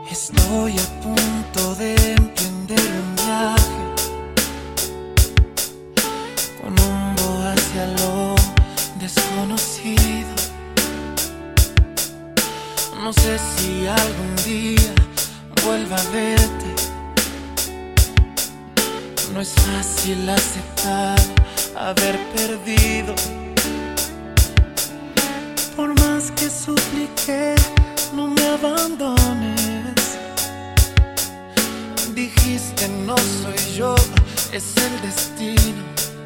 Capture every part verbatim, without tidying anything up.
Estoy a punto de emprender un viaje con rumbo hacia lo desconocido. No sé si algún día vuelva a verte. No es fácil aceptar haber perdido. Por más que supliqué, no me abandones. Dijiste no soy yo, es el destino.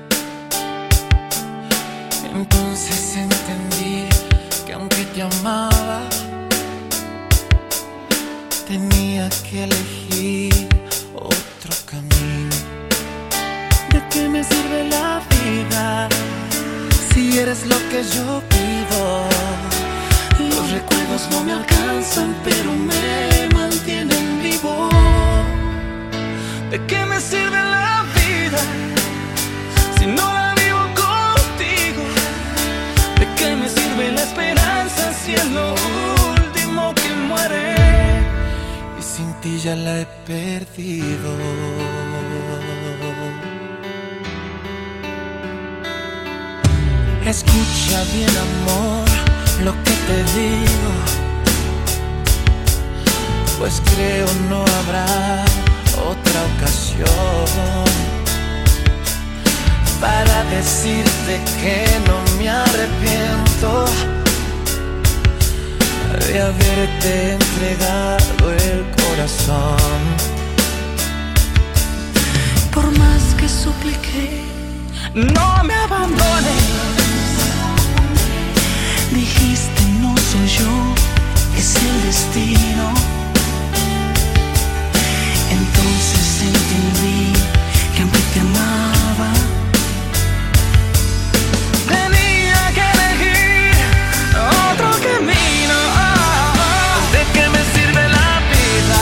Entonces entendí que aunque te amaba, tenía que elegir otro camino. ¿De qué me sirve la vida si eres lo que yo pido? Los recuerdos no me alcanzan, pero me mantienen vivo. ¿De qué me sirve la vida si no la vivo contigo? ¿De qué me sirve la esperanza si es lo último que muere? Y sin ti ya la he perdido. Escucha bien, amor, lo que te digo, pues creo no habrá otra ocasión para decirte que no me arrepiento de haberte entregado el corazón. Por más que supliqué, no me abandones. Dijiste no soy yo, es el destino. Entonces entendí que aunque te amaba, tenía que elegir otro camino. ¿De qué me sirve la vida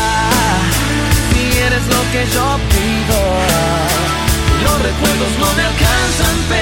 si eres lo que yo pido? Los recuerdos no me alcanzan, pero